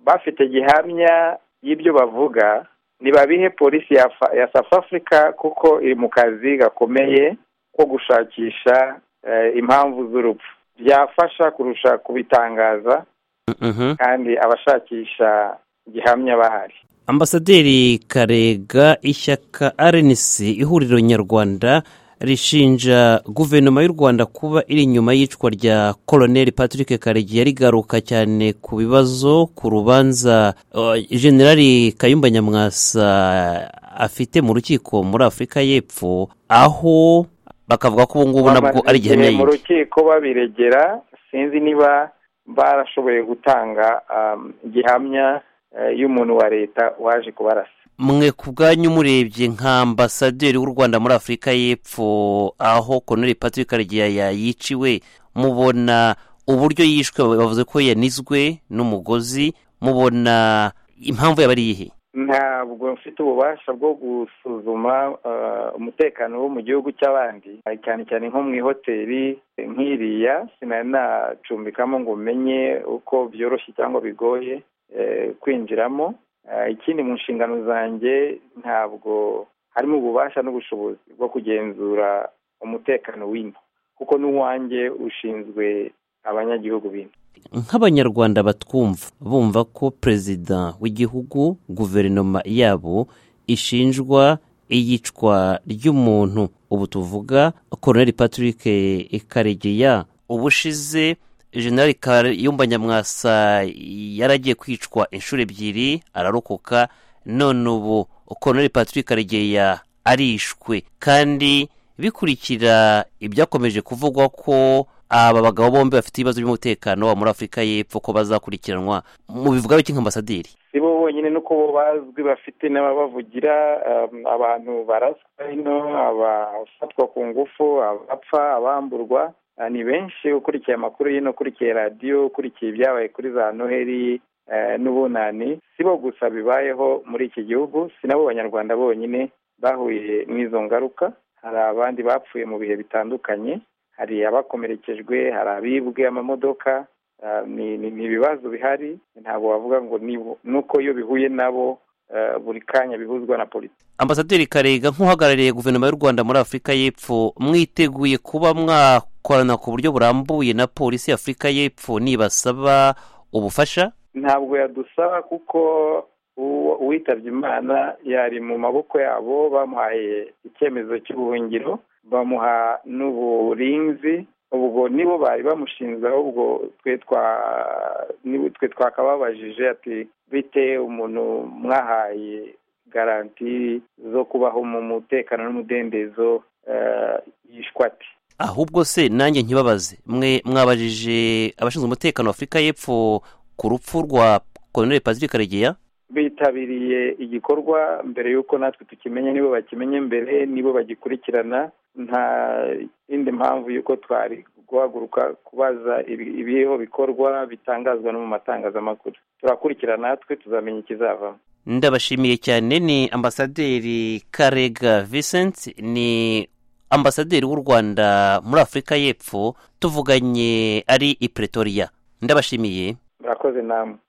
bafite gihamya y'ibyo bavuga nibabihe polisi ya South Africa kuko iri mu kazi gakomeye ko gushakisha impamvu z'urupfu. Byafasha kurusha kubitangaza kandi abashakisha gihamya bahari. Ambasaderi Karega, ishyaka RNC ihuriro nyarwanda rishinja guverinoma y'u Rwanda kuba iri inyuma y'icwa rya Colonel Patrick Karegeya rigaruka cyane ku bibazo ku rubanza Generali Kayumba Nyamwasa afite mu rukiko muri Afurika y'Epfo, aho bakavuga ko ubu ngubu nabwo ari gihamya mu rukiko babiregera. Sinzi niba barashoboye gutanga gihamya y'umuntu wa leta waje kubarasa. Mwe ku bwanyu murebye nka ambasaderi w'u Rwanda muri Afurika y'Epfo aho Colonel Patrick Karegeya yiciwe, mubona uburyo yishwe bavuze ko yanizwe n'umugozi, mubona impamvu yaba ari iyihe? Ntabwo mfite ububasha bwo gusuzuma umutekano wo mu gihugu cy'abandi, cyane cyane nko mu ihoteli nk'iriya sinari nacumbikamo ngo menye uko byoroshye cyangwa bigoye kwinjiramo. Ikindi mu nshingano zanjye ntabwo harimo ububasha n'ubushobozi bwo kugenzura umutekano w'ino, kuko n'uwanjye ushinzwe abanyagihugu bino. Nk'abanyarwanda batwumva bumva ko perezida w'igihugu guverinoma yabo ishinjwa iyicwa ry'umuntu, ubu tuvuga Colonel Patrick Karegeya, ubushize General Kayumba Nyamwasa yaragiye kwicwa inshuro ebyiri ararokoka, none ubu Colonel Patrick Karegeya arishwe, kandi bikurikira ibyakomeje kuvugwa ko aba bagabo bombi bafite ibibazo by'umutekano wa muri Afurika y'Epfo ko bazakurikiranwa. Mu bivuga biki nk'ambasaderi? Sibo bonyine nuko bo bazwi, bafite n'ababavugira, abantu baraswa ino, abafatwa ku ngufu, abapfa, abamburwa, ni benshi. Ukurikiye amakuru y'ino, ukurikiye radiyo, ukurikiye ibyabaye kuri za Noheli n'ubunani, sibo gusa bibayeho muri iki gihugu, sinabo banyarwanda bonyine bahuye n'izo ngaruka. Hari abandi bapfuye mu bihe bitandukanye, hari abakomerekejwe, hari abibwe amamodoka. Ni ibibazo bihari, ntabwo wavuga ngo nuko iyo bihuye nabo buri kanya bihuzwa na politiki. Ambasaderi Karega, nk'uhagarariye guverinoma y'u Rwanda muri Afurika y'Epfo, mwiteguye kuba mwakorana ku buryo burambuye na polisi y'Afurika y'Epfo nibasaba ubufasha? Ntabwo yadusaba kuko uwitabye Imana yari mu maboko yabo, bamuhaye icyemezo cy'ubuhungiro, bamuha n'uburinzi. Ubwo nibo bari bamushinze, ahubwo twe twakababajije ati bite umuntu mwahaye garanti zo kubaho mu mutekano n'umudendezo yishwa ati. Ahubwo se nanjye nkibabaze, mwe mwabajije abashinzwe umutekano wa Afurika y'Epfo ku rupfu rwa Colonel Patrick Karegeya? Bitabiriye igikorwa mbere y'uko natwe tukimenye, nibo bakimenye mbere, nibo bagikurikirana. Nta indi mpamvu y'uko twari guhaguruka kubaza ibiho bikorwa bitangazwa no mu matangazamakuru. Turakurikirana natwe tuzamenya ikizavamo. Ndabashimiye cyane. Ni ambasaderi Karega Vincent, ni ambasaderi w'u Rwanda muri Afurika y'Epfo, tuvuganye ari i Pretoria. Ndabashimiye. Murakoze namwe.